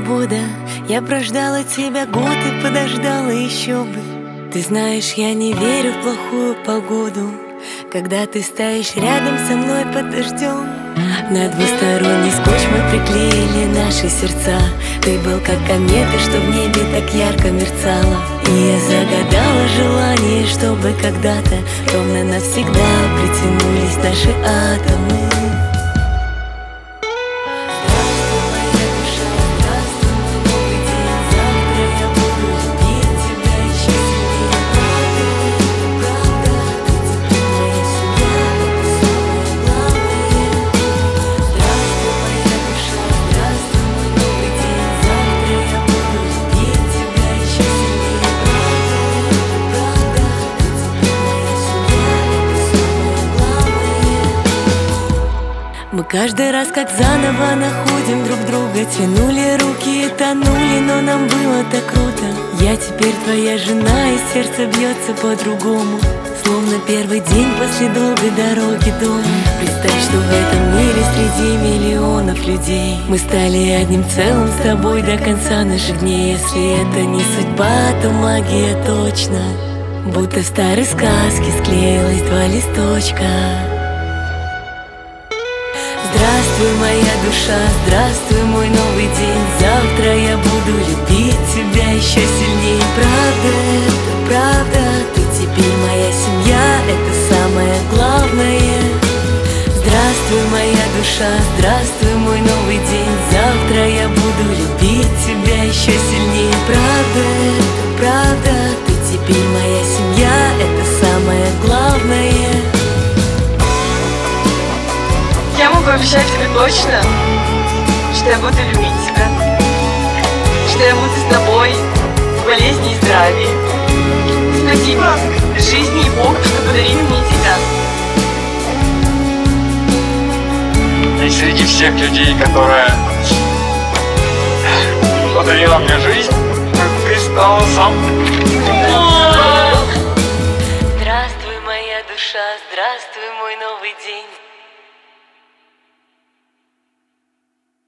свобода. Я прождала тебя год и подождала еще бы. Ты знаешь, я не верю в плохую погоду, когда ты стоишь рядом со мной под дождем. На двусторонний скотч мы приклеили наши сердца. Ты был как комета, что в небе так ярко мерцала. И я загадала желание, чтобы когда-то ровно навсегда притянулись наши атомы. Мы каждый раз как заново находим друг друга. Тянули руки и тонули, но нам было так круто. Я теперь твоя жена, и сердце бьется по-другому, словно первый день после долгой дороги дома. Представь, что в этом мире среди миллионов людей мы стали одним целым с тобой до конца наших дней. Если это не судьба, то магия точно. Будто в старой сказке склеилось два листочка. Здравствуй, моя душа, здравствуй, мой новый день. Завтра я буду любить тебя еще сильнее. Правда, это правда, ты теперь моя семья, это самое главное. Здравствуй, моя душа, здравствуй, мой новый день. Завтра я буду любить тебя еще сильнее. Правда, это правда, ты теперь моя семья, это самое главное. Я могу обещать тебе точно, что я буду любить тебя, что я буду с тобой в болезни и здравии. Спасибо жизни и Богу, что подарили мне тебя. И среди всех людей, которые подарила мне жизнь, ты стала самым